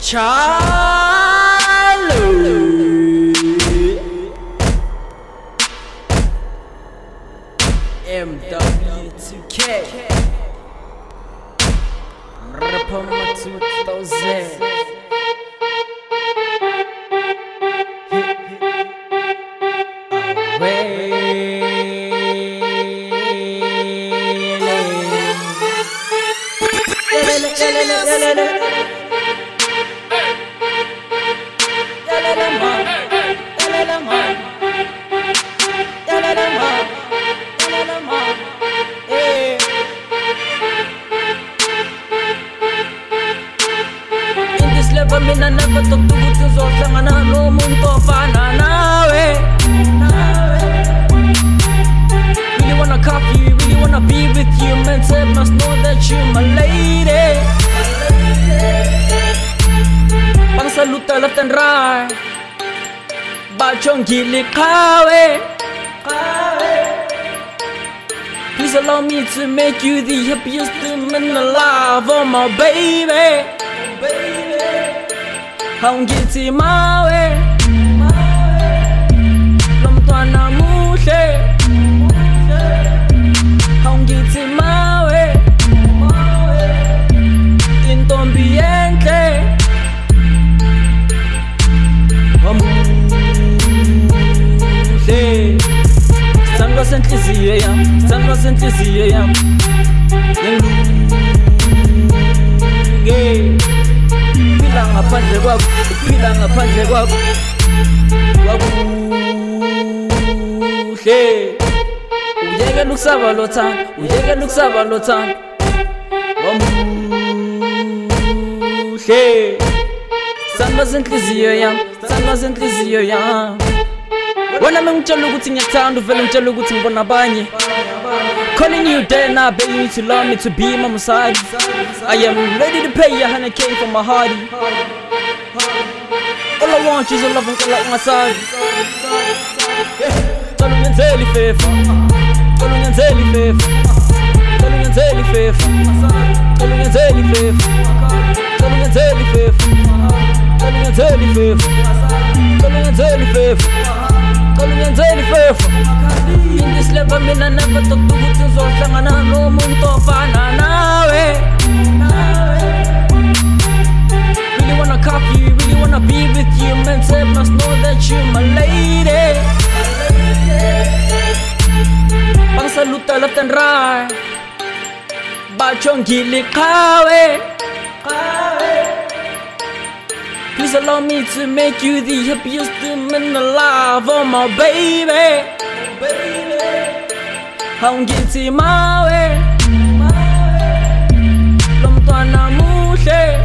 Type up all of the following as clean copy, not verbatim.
MW2K Rapama 2000 Mina never thought to put this off and I know munto fana nawe. Really wanna copy you, really wanna be with you. Men said must know that you're my lady. Bang saluta left and right. Bachong gili kawe. Please allow me to make you the happiest woman alive, oh my baby. Haungiti mawe Lomtwana muhle Haungiti mawe Intombi enhle Wamuhle Sandwa senhliziyo yam Sandwa senhliziyo yam Ngelunge Phila ngaphandle kwakho, uphila ngaphandle kwakho Wakuhle Uyekela ukusaba lo thando, uyekela ukusaba lo thando Wamuhle Sandwa senhliziyo yam, sandwa senhliziyo yam Wena mengitshela ukuthi ngiyakuthanda uvele ngitshela ukuthi ngibona abanye Calling you day now, begging you to love me, to be my side. I am ready to pay 100K for my hearty. All I want is a love and like my side. Calling and daily favor. Calling and daily favor. Calling and daily favor. Calling and daily favor. Calling and daily favor. Calling and daily favor. Calling and daily favor. Calling and daily favor. In this level, I never thought to put this off and I know munto fana nawe. Really wanna copy you, really wanna be with you. Men said must know that you're my lady. Bang saluta left and right. Bachong gili kawe. Please allow me to make you the happiest woman alive, oh my baby. Haungiti mawe Lomtwana muhle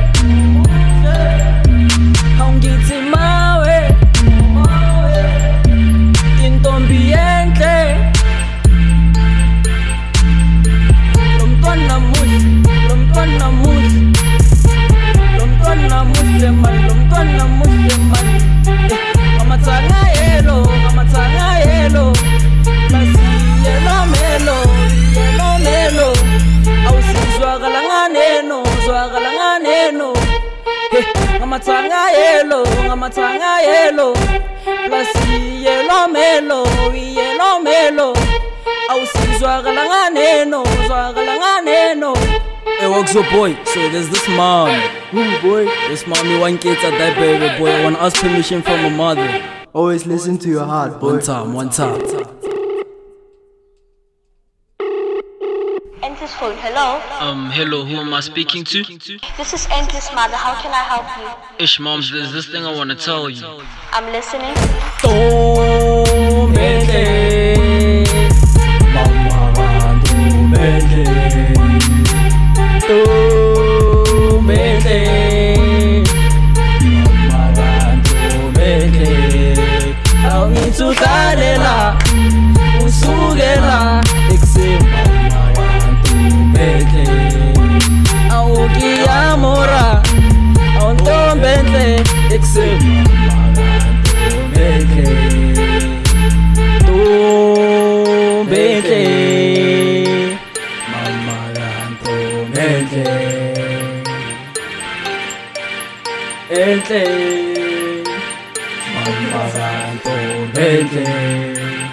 Haungiti mawe Intombi enhle Lomtwana muhle Lomtwana muhle Lomtwana muhle man Lomtwana muhle man Ngamathanga yelo Ngamathanga yelo Yellow melo, awusizwakala nganeno, zwakala nganeno. Ngamathanga yelo, plus yellow melo, awusizwakala nganeno, zwakala nganeno. Hey, what's up, boy? So there's this mom. Ooh, boy. This mommy want kids at that baby, boy. I want to ask permission from my mother. Always listen to your heart, boy. One time. Entis phone, hello? Hello, who am I speaking to? This is Entis mother, how can I help you? Ish, moms, there's this thing I want to tell you. I'm listening. Usugela, enhle mama kantombi enhle